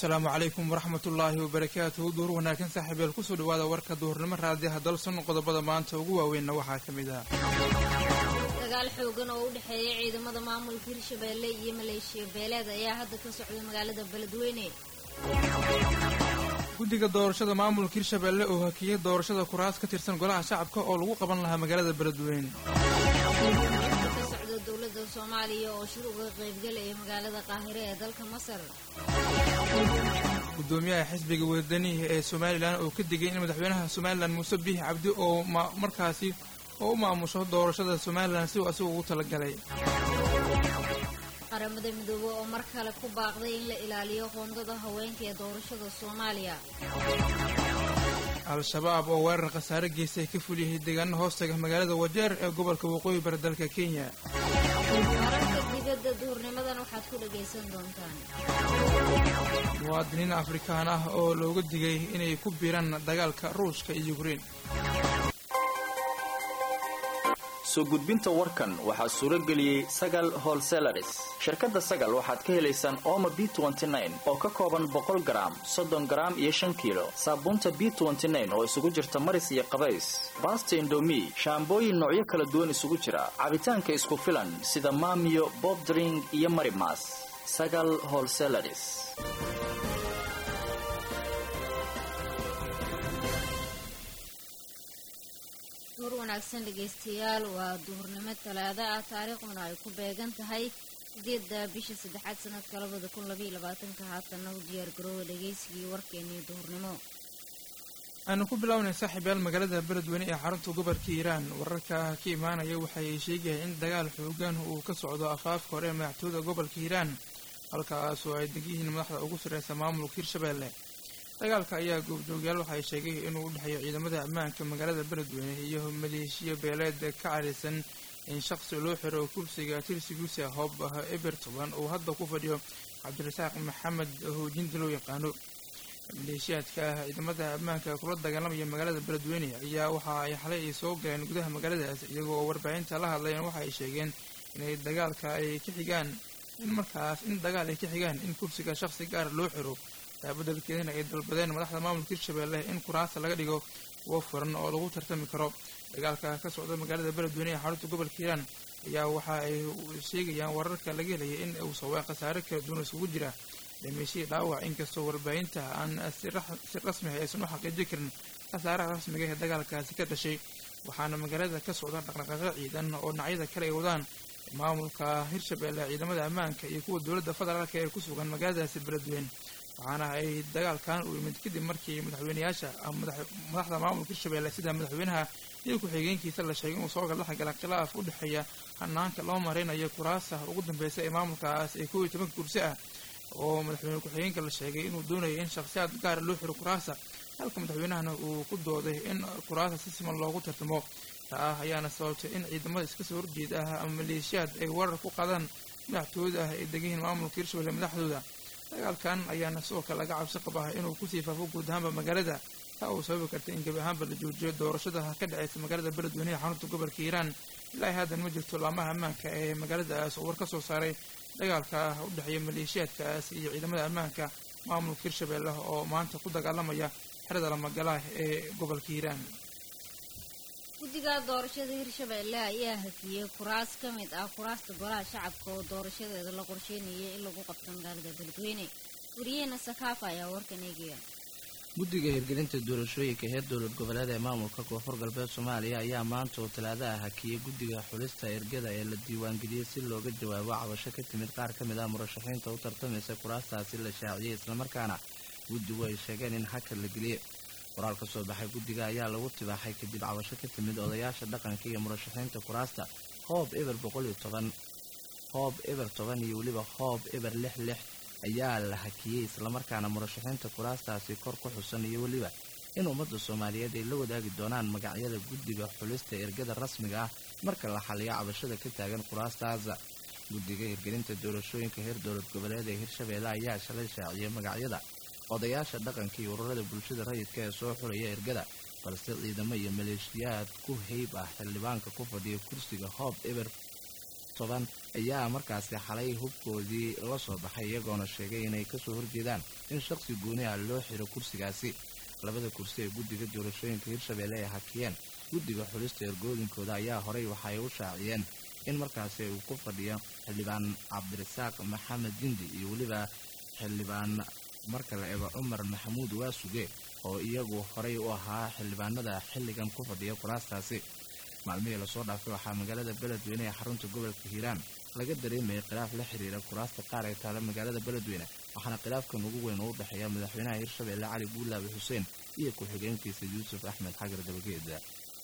السلام عليكم ورحمة الله وبركاته. دور وناكن صاحب الكسر وهذا ورك دور لما رادها دلسن قضبة ما أنت وجوا وين نوحة كمذا. dagaal xoogan oo u dhaxeeya ciidamada maamulka Hirshabelle iyo Maleeshiya beeleed ayaa hadda ka socda magaalada Beledweyne. guddiga doorashada maamulka Hirshabelle oo hakiyay doorashada kuraas ka tirsan golaha shacabka oo lagu qaban lahaa magaalada Beledweyne. ka socda dawladda Soomaaliya oo shir uga qaybgalaya magaalada Qaahire ee dalka Masar. gudoomiyaha xisbiga wadaniga ee Soomaaliland oo ka digay in madaxweynaha Soomaaliland Muuse Biixi Cabdi oo markaasi oo maamusho doorashada Soomaaliland si uu asagu ugu talagalay. qaramada midoobo oo mar kale ku baaqday in la ilaaliyo qoondada haweenka ee doorashada Soomaaliya. al-shabaab oo weerar khasaare geystay ka fuliyay deegaano hoostaga magaalada Wajeer ee gobolka Waqooyi Bari dalka Kenya. wararka dibadda duurnimadan waxaad ku dhageysan doontaan. muwaadiniin Afrikaan ah oo looga digay inay ku biiraan dagaalka Ruushka iyo Ukraine. soo gudbinta warkan waxaa suuro geliyay Sagal Wholesalers. shirkadda Sagal waxaad ka helaysaan Omo B29 oo ka kooban 100 gram, 30 gram iyo 5 kilo. Saabuunta B29 oo isugu jirta maris iyo qabays. Basta Indomie, shaambooyin noocyo kala duwan isugu jira. Cabitaanka isku filan sida Maamiyo, Bob Drink iyo Marimas. Sagal Wholesalers. duur wanaagsan dhageystayaal waa duhurnimo talaada ah taariikhduna ay ku beegan tahay 8 bisha 3 sanadka 2022 haatan u diyaar garoow dhageysigii warkeenii duhurnimo aanu ku bilownay saaxiibayaal magaalada Beledweyne ee xarunta gobolka Hiiraan wararka ka imaanaya waxay sheegayaan in dagaal xoogan uu ka socdo afaafka hore ee madaxtooyada gobolka Hiiraan halkaas oo ay degihiin madaxda ugu sareysa maamulka Hirshabelle. dagaalka ayaa goobjoogayaal waxay sheegay inuu u dhaxeeyo ciidamada ammaanka magaalada Beledweyne iyo maleeshiya beeleed ka carisan in shakhsi loo xiro kursiga tirsigiisa hoob Ebertoban oo hadda ku fadhiyo Cabdirasaaq Maxamed Hoojinta loo yaqaano. maleeshiyaadka ciidamada ammaanka kula dagaalamaya magaalada Beledweyne ayaa waxa ay xalay soo galeen gudaha magaaladaas iyagoo warbaahinta la hadlayeen waxa ay sheegeen inay dagaalka ay ka xigaan in kursiga shakhsi gaar loo xiro beddelkeedana ay dalbadeen madaxda maamulka Hirshabelle in kuraasta laga dhigo kuwo furan oo lagu tartami karo. dagaalka ka socda magaalada Beledweyne ee xarunta gobolka Hiiraan ayaa waxa ay sheegayaan wararka laga helay in uu sababay khasaare kala duwan isugu jira dhimasho dhaawac inkastoo warbaahinta aan si rasmi ah aysan u xaqiijin karin khasaaraha rasmiga ah ee dagaalkaasi ka dhashay. waxaana magaalada ka socda dhaqdhaqaaqyo ciidan oo dhinacyada kale ay wadaan maamulka Hirshabelle ciidamada ammaanka iyo kuwa dowladda federaalka ee ku sugan magaaladaasi Beledweyne. waxaana ay dagaalkan u yimid kadib markii madaxweynayaasha madaxda maamulka Hirshabelle sida madaxweynaha iyo ku-xigeenkiisa la sheegay inuu soo gala khilaaf u dhaxeeya hanaanka loo mareynayo kuraasta ugu dambaysa ee maamulkaas ee 12 kursi ah oo madaxweyne ku-xigeenka la sheegay inuu doonayo in shakhsiyaad gaar loo xiro kuraasta halka madaxweynahana uu ku dooday in kuraasta si siman loogu tartamo. taa ayaana sababtay in ciidamada iska soo horjeeda ama maleeshiyaad ay warar ku qaadaan madaxtooyada ay degihiin maamulka Hirshabelle madaxdooda. dagaalkan ayaana sidoo kale laga cabsi qabaa inuu ku sii faafo guud ahaanba magaalada taa uu sababi karta in gebi ahaanba la joojiyo doorashada ka dhacaysa magaalada Beledweyne ee xarunta gobolka Hiiraan. ilaa hadda ma jirto laamaha ammaanka ee magaaladaas oo war ka soo saaray dagaalka u dhaxeeya maleeshiyaadkaas iyo ciidamada ammaanka maamulka Hirshabelle oo maanta ku dagaalamaya xerada Lamagala ee gobolka Hiiraan. guddiga doorashada Hirshabelle ayaa hakiyay kuraas ka mid ah kuraasta golaha shacabka oo doorashadeeda la qorsheynayay in lagu qabto magaalada Beledweyne. wariyeena Sakafa ayaa warkan eegaya. guddiga hirgelinta doorashooyinka heer dowlad goboleed ee maamulka koonfur galbeed Soomaaliya ayaa maanta oo talaadaha hakiyay guddiga xulista ergada ee la diiwaangeliyay si looga jawaabo cabasho ka timid qaar ka mid ah murashaxiinta u tartamaysa kuraastaasi la shaaciyay islamarkaana guddigu ay sheegeen in hakad la geliyay. qoraal ka soo baxay guddiga ayaa lagu tibaaxay kadib cabasho ka timid odayaasha dhaqanka iyo murashaxiinta kuraasta hoob eber 110 hoob eber 10 iyo weliba hoob eber 66 ayaa la hakiyay islamarkaana murashaxiinta kuraastaasi kor ku xusan iyo weliba in ummadda Soomaaliyeed ay la wadaagi doonaan magacyada guddiga xulista ergada rasmiga ah marka la xaliyo cabashada ka taagan kuraastaas. guddiga hirgelinta doorashooyinka heer dowlad goboleed ee Hirshabelle ayaa shalay shaaciyay magacyada odayaasha dhaqanka iyo ururada bulshada rayidka ee soo xulaya ergada balse ciidamo iyo maleeshiyaad ku hayb ah xildhibaanka ku fadhiya kursiga hoob eber toban ayaa markaasi xalay hubkoodii la soo baxay iyagoona sheegay inay kasoo horjeedaan in shakhsi gooni ah loo xiro kursigaasi labada kursi ee guddiga doorashooyinka hirshabeelle ay hakiyeen guddiga xulista ergooyinkooda ayaa horey waxay u shaaciyeen in markaasi uu ku fadhiyo xildhibaan cabdirasaaq maxamed jindi iyo weliba xildhibaan marka la eego cumar maxamuud waasuge oo iyagu horey u ahaa xildhibaanada xilligan ku fadhiya kuraastaasi maalmihii lasoo dhaafay waxaa magaalada beledweyne ee xarunta gobolka hiiraan laga dareemayay khilaaf la xiriira kuraasta qaar ee taala magaalada beledweyne waxaana khilaafkan ugu weyn oo u dhexeeya madaxweynaha hirshabeelle cali buulaabe xuseen iyo ku-xigeenkiisa yuusuf axmed xagar dabageeda.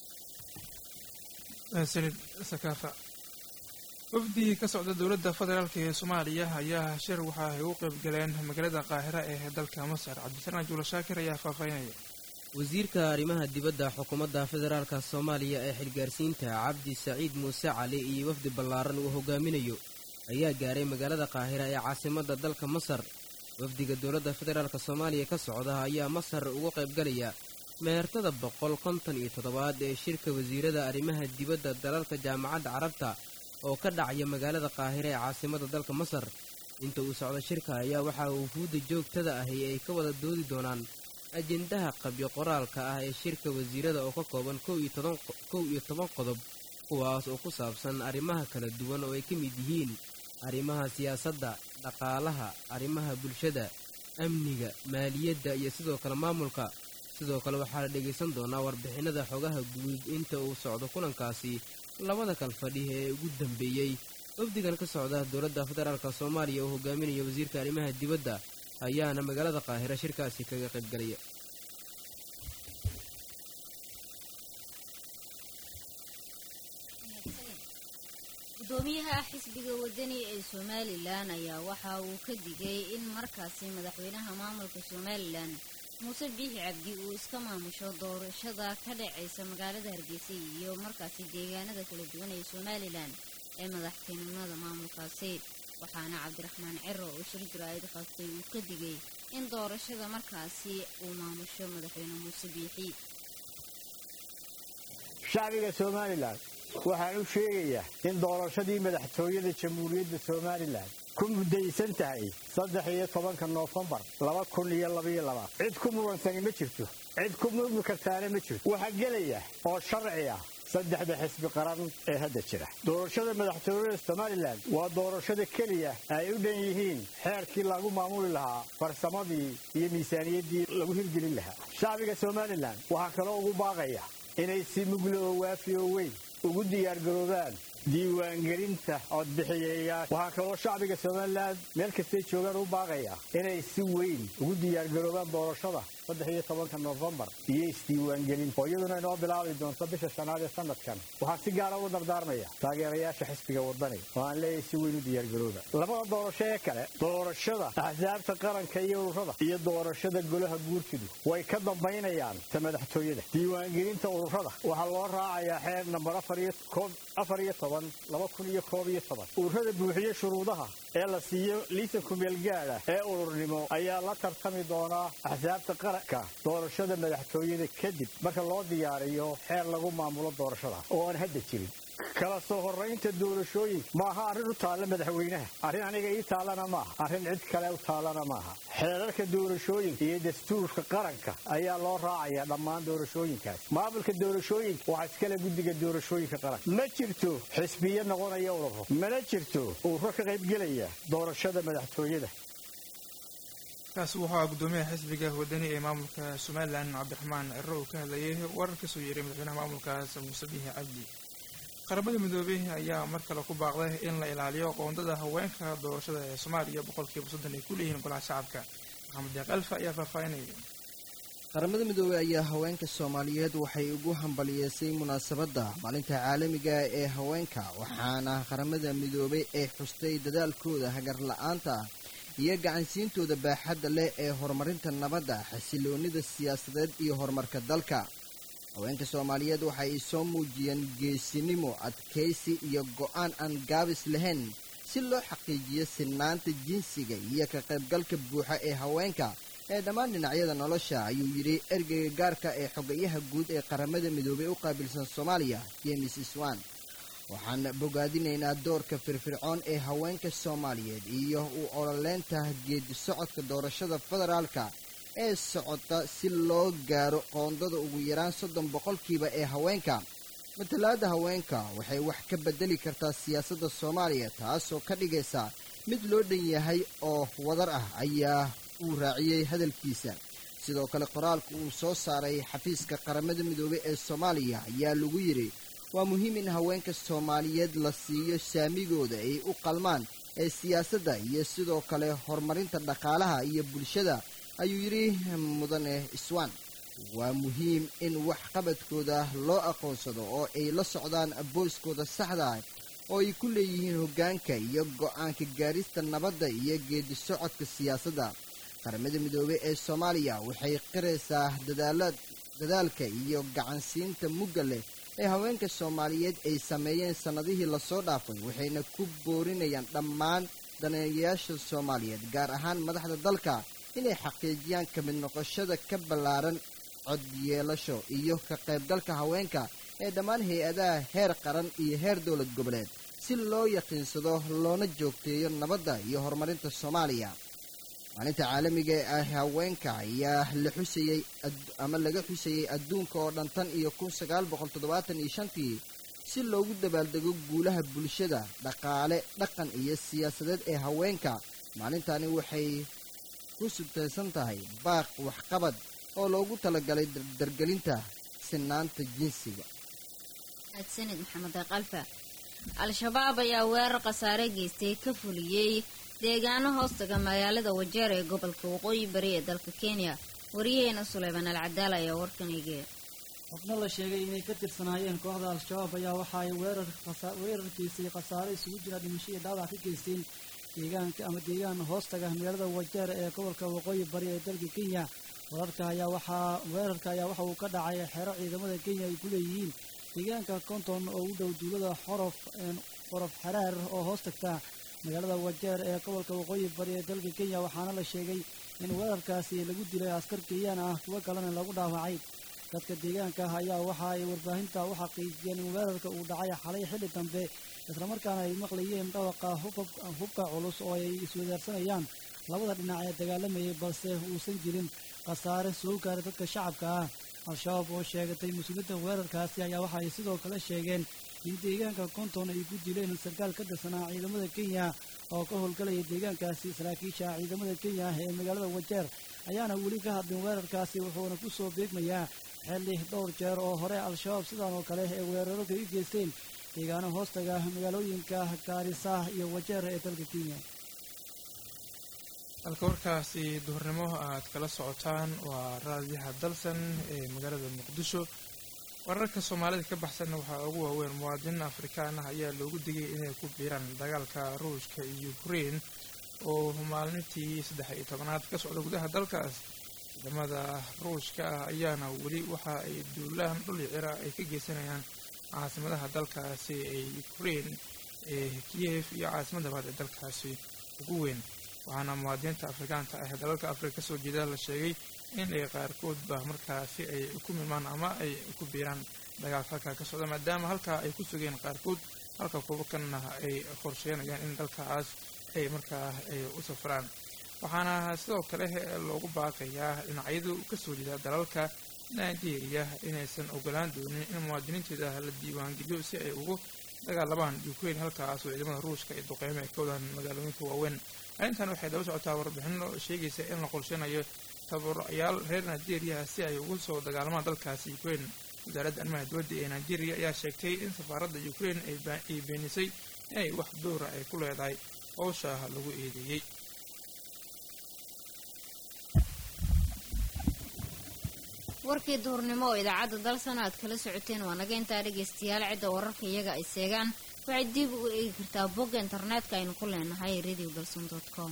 sanid sakaafa wafdigii ka socda dowladda federaalk ee soomaaliya ayaa shir waxa ay u qayb galeen magaalada qaahira ee dalka masar cabdisalaan juula shaakir ayaa faahfaahinaya. wasiirka arrimaha dibadda xukuumadda federaalka soomaaliya ee xilgaarsiinta cabdi saciid muuse cali iyo wafdi ballaaran uu hogaaminayo ayaa gaaray magaalada qaahira ee caasimadda dalka masar wafdiga dowladda federaalka soomaaliya ka socda ayaa masar uga qaybgalaya meertada 157 ee shirka wasiirada arrimaha dibadda dalalka jaamacadda carabta oo ka dhacaya magaalada qaahira ee caasimadda dalka masar inta uu socdo shirka ayaa waxaa wufuudda joogtada ahi ay ka wada doodi doonaan ajendaha qabyo qoraalka ah ee shirka wasiirada oo ka kooban 11 qodob kuwaas oo ku saabsan arrimaha kala duwan oo ay ka mid yihiin arrimaha siyaasadda dhaqaalaha arrimaha bulshada amniga maaliyadda iyo sidoo kale maamulka sidoo kale waxaa la dhegaysan doonaa warbixinada xogaha guud inta uu socdo kulankaasi labada kalfadhi ee ugu dambeeyey wafdigan ka socda dowladda federaalka soomaaliya oo hogaaminaya wasiirka arrimaha dibadda ayaana magaalada qaahira shirkaasi kaga qaybgalaya. gudoomiyaha xisbiga wadani ee somalilan ayaa waxa uu ka digay in markaasi madaxweynaha maamulka somalilan muuse biixi cabdi uu iska maamusho doorashada ka dhacaysa magaalada hargeysa iyo markaasi deegaanada kala duwan ee somalilan ee madaxtinimada maamulkaasi waxaana cabdiraxmaan ciro oo shir jaraa'id qabtay uu ka digay in doorashada markaasi uu maamusho madaxweyne muuse biixi. shacbiga somalilan waxaan u sheegayaa in doorashadii madaxtooyada jamhuuriyadda somalilan ku muddaysan tahay 13 Noofembar 2022 cid ku mudansani ma jirto cid ku mudmi kartaana ma jirto waxa gelaya oo sharci ah saddexda xisbi qaran ee hadda jira doorashada madaxtooyada somalilan waa doorashada keliya ay u dhan yihiin xeerkii lagu maamuli lahaa farsamadii iyo miisaaniyaddii lagu hirgelin lahaa shacbiga somalilan waxaa kaloo ugu baaqaya inay si muglo oo waafiyo weyn ugu diyaargaroobaan diiwaangelinta codbixiyayaasha waxaa kaloo shacbiga somalilan meel kastay joogaan u baaqaya inay si weyn ugu diyaargaroobaan doorashada 13 Noofembar iyo isdiiwaangelin oo iyaduna inoo bilaabi doonto bisha 5 ee sanadkan waxaa si gaar ah u dardaarmaya taageerayaasha xisbiga wadani oo aan leeyahay si weyn u diyaargarooba labada doorasho ee kale doorashada axsaabta qaranka iyo ururada iyo doorashada golaha guurtidu way ka dambaynayaan ta madaxtooyada diiwaangelinta ururada waxaa loo raacayaa xeer nambar 14/2011 ururada buuxiye shuruudaha ee la siiyo liisanku meelgaada ee ururnimo ayaa la tartami doonaa axsaabta qaranka doorashada madaxtooyada kadib marka loo diyaariyo xeer lagu maamulo doorashada oo aan hadda jirin kala soo horeynta doorashooyinka maaha arrin u taalla madaxweynaha arrin aniga ii taallana maaha arrin cid kale u taallana maaha xeerarka doorashooyinka iyo dastuurka qaranka ayaa loo raacayaa dhammaan doorashooyinkaas maamulka doorashooyinka waxaa iskale guddiga doorashooyinka qaranka ma jirto xisbiyo noqonaya ururo mana jirto ururo ka qaybgelaya doorashada madaxtooyada. kaasi wuxuu ahaa gudoomiyaha xisbiga wadani ee maamulka somalilan cabdiraxmaan ciro uu ka hadlayay warar kasoo yeeray madaxweynaha maamulkaas muuse biixi cabdi. qaramada midoobey ayaa mar kale ku baaqday in la ilaaliyo qoondada haweenka doorashada ee soomaaliya 30% ay ku leeyihiin golaha shacabka. maxamed deeq alfa ayaa faahfaahinaya. qaramada midoobey ayaa haweenka soomaaliyeed waxay ugu hambaliyeysay munaasabadda maalinta caalamiga ee haweenka waxaana qaramada midoobey ee xustay dadaalkooda hagar la-aanta iyo gacansiintooda baaxadda leh ee horumarinta nabadda xasiloonida siyaasadeed iyo horumarka dalka. haweenka soomaaliyeed waxay soo muujiyeen geesinimo adkaysi iyo go'aan aan gaabis lahayn si loo xaqiijiyo sinnaanta jinsiga iyo ka qaybgalka buuxa ee haweenka ee dhammaan dhinacyada nolosha ayuu yidhi ergeyga gaarka ee xogayaha guud ee qaramada midoobey u qaabilsan soomaaliya james swan waxaan bogaadinaynaa doorka firfircoon ee haweenka soomaaliyeed iyo u ololeynta geedi socodka doorashada federaalka ee socota si loo gaaro qoondada ugu yaraan 30% ee haweenka. matalaadda haweenka waxay wax ka bedeli kartaa siyaasadda soomaaliya taasoo ka dhigaysa mid loo dhan yahay oo wadar ah, ayaa uu raaciyey hadalkiisa. sidoo kale qoraalka uu soo saaray xafiiska qaramada midoobay ee soomaaliya ayaa lagu yidhi waa muhiim in haweenka soomaaliyeed la siiyo saamigooda ay u qalmaan ee siyaasadda iyo sidoo kale horumarinta dhaqaalaha iyo bulshada, ayuu yidhi mudane iswaan. waa muhiim in waxqabadkooda loo aqoonsado oo ay la socdaan booskooda saxda ah oo ay ku leeyihiin hoggaanka iyo go'aanka gaarista nabadda iyo geedi socodka siyaasadda. qaramada midoobey ee soomaaliya waxay qiraysaa dadaalka iyo gacansiinta mugga leh ee haweenka soomaaliyeed ay sameeyeen sannadihii lasoo dhaafay, waxayna ku boorinayaan dhammaan daneeyayaasha soomaaliyeed gaar ahaan madaxda dalka inay xaqiijiyaan ka mid noqoshada ka ballaaran cod yeelasho iyo ka qaybgalka haweenka ee dhammaan hay-adaha heer qaran iyo heer dowlad goboleed si loo yaqiinsado loona joogteeyo nabadda iyo horumarinta soomaaliya. maalinta caalamiga ee haweenka ayaa laga xusayey adduunka oo dhan tan iyo 1975 si loogu dabaaldego guulaha bulshada, dhaqaale, dhaqan iyo siyaasadeed ee haweenka. maalintani waxay ku sutaysan tahay baaq waxqabad oo loogu talagalay dargelinta sinaanta jinsiga. sanad maxamed qalfa. al-shabaab ayaa weerar khasaare geystay ka fuliyey deegaano hoostaga magaalada wajeer ee gobolka waqooyi bari ee dalka Kenya. wariyaheena Suleymaan Al-Cadaal ayaa warkan eegay. xubno la sheegay inay ka tirsanaayeen kooxda al-shabaab ayaa waxa ay weerarkiisii khasaare isugu jira dhimasho iyo dhaawac ka geysteen deegaan hoostaga magaalada wajeer ee gobolka waqooyi bari ee dalka Kenya. weerarka ayaa waxa uu ka dhacay xero ciidamada Kenya ay ku leeyihiin deegaanka Konton oo u dhow duulada xorof xaraar oo hoostagta magaalada wajeer ee gobolka waqooyi bari ee dalka Kenya. waxaana la sheegay in weerarkaasi lagu dilay askar Kenyan ah, kuwa kalena lagu dhaawacay. dadka deegaanka ayaa waxa ay warbaahinta u xaqiijiyeen in weerarka uu dhacay xalay xilli dambe, islamarkaana ay maqlayeen dhawaqa hubka culus oo ay iswadaarsanayaan labada dhinac ee dagaalamayay, balse uusan jirin khasaare soo gaaray dadka shacabka ah. al-shabaab oo sheegatay mas-uuliyadda weerarkaasi ayaa waxa ay sidoo kale sheegeen in deegaanka Konton ay ku dileen sarkaal ka tirsanaa ciidamada Kenya oo ka howlgalaya deegaankaasi. saraakiisha ciidamada Kenya ee magaalada wajeer ayaana weli ka hadlin weerarkaasi, wuxuuna ku soo beegmayaa xilli dhowr jeer oo hore al-shabaab sidaan oo kale ee weeraro ka geysteen deegaano hoostaga magaalooyinka Gaarisa iyo wajeer ee dalka Kenya. halka warkaasi duhurnimo aad kala socotaan waa raadiyaha dalsan ee magaalada muqdisho. wararka soomaalida ka baxsanna waxaa ugu waaweyn muwaadiniin afrikaan ah ayaa loogu digay inay ku biiraan dagaalka ruushka iyo Ukraine oo maalintii 13-aad ka socda gudaha dalkaas. ciidamada ruushka ah ayaana weli waxa ay duulaan dhul cira ay ka geysanayaan caasimadaha dalkaasi ee Ukraine ee Kiev iyo caasimadda labaad ee dalkaasi ugu weyn. waxaana muwaadiniinta afrikaanka ah ee dalalka Afrika ka soo jeeda la sheegay in ay qaarkoodba markaasi ay ku milmaan ama ay ku biiraan dagaalka halkaa ka socda, maadaama halkaa ay ku sugeen qaarkood, halka kuwa kalena ay qorsheynayaan in dalkaas ay markaa ay u safraan. waxaana sidoo kale loogu baaqayaa dhinacyadu ka soo jeeda dalalka Nigeria inaysan ogolaan doonin in muwaadiniinteeda la diiwaangeliyo si ay ugu dagaalamaan Ukraine, halkaas oo ciidamada ruushka ay duqeymo ay ka wadaan magaalooyinka waaweyn. arrintan waxay daba socotaa warbixino sheegaysa in la qorsheynayo tababarayaal reer Nigeria si ay ugu soo dagaalamaan dalkaasi Ukraine. wasaaradda arrimaha dibadda ee Nigeria ayaa sheegtay in safaaradda Ukraine ay beenisay inay wax dowra ay ku leedahay howsha lagu eedeeyey. warkii duhurnimo oo idaacadda dalsan aad kala socoteen waa naga intaa dhegaystayaal. cidda wararka iyaga ay seegaan waxay dib u eegi kartaa bogga internetka aynu ku leenahay radiodalson.com.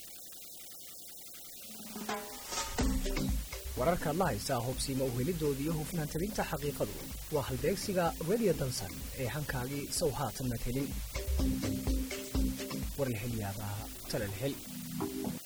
wararkaad la haysaa hubsiimo uhelidoodii iyo hufnaan tabinta xaqiiqadu waa halbeegsiga radio dalsan ee hankaagii sow haatan mad helin. war la hel yaabaa tala la hel.